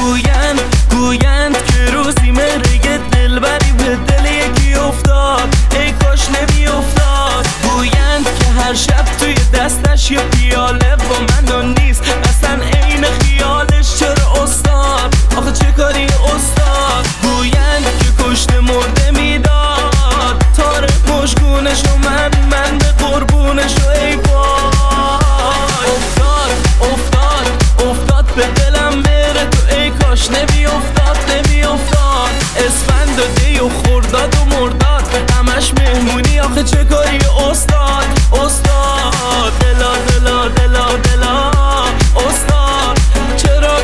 گویند که روزی مرگ دلبری به دل یکی افتاد، ای کاش نمی افتاد. گویند که هر شب توی دستش یه پیاله با من نیست، اصلا عین خیالش. چرا استاد؟ آخه چه کاری استاد؟ گویند که کشته مرده میداد، تار مشکونش و من به قربونش و ای وای. افتاد به دلم بره تو، ای کاش نمی افتاد. اسفند و دی و خرداد و مرداد، همش مهمونی. آخه چه کاری استاد؟ دلا استاد، چرا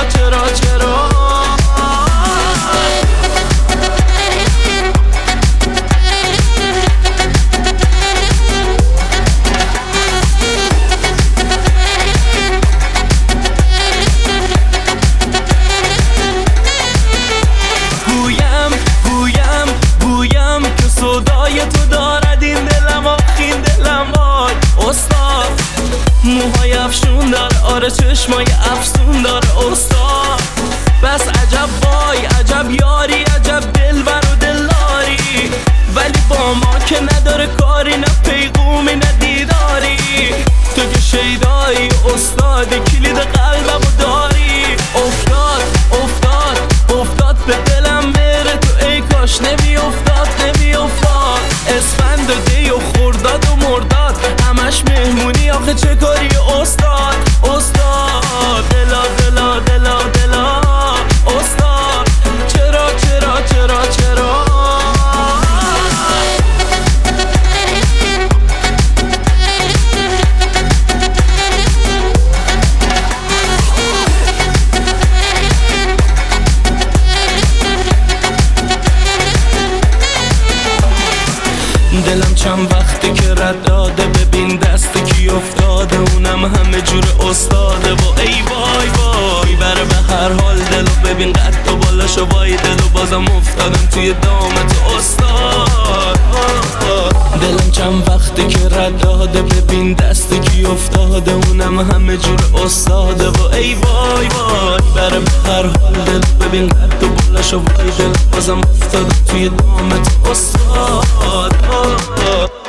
گویم که صدای تو دارد این دلم، آخین دلم وای. استاد موهای افشون داره، آره چشمای افسون داره استاد. بس عجب وای عجب یاری، عجب دلبر و دلداری، ولی با ما که نداره کاری، نه پیغومی نه دیداری. تو که شیدایی استاد، کلید قلبمو داری. افتاد به دلم بره تو، ای کاش نمی افتاد. اسفند و دی و خرداد و مرداد، همش مهمونی. آخه چه کاری استاد؟ دلا استاد، چرا دلم چند وقتی که رد داده، ببین دست کی افتاده، اونم همه جور استاده. و ای وای بره به هر حال دلو، ببین قد و بالاشو وای دلو، بازم افتادم توی دامت استاد. دلم چند وقتی که رد داده، ببین دست کی افتاده، اونم همه جور استاده. و ای وای بره به هر حال دلو، ببین قد و بالاشو وای دلو، بازم افتادم توی دامت استاد.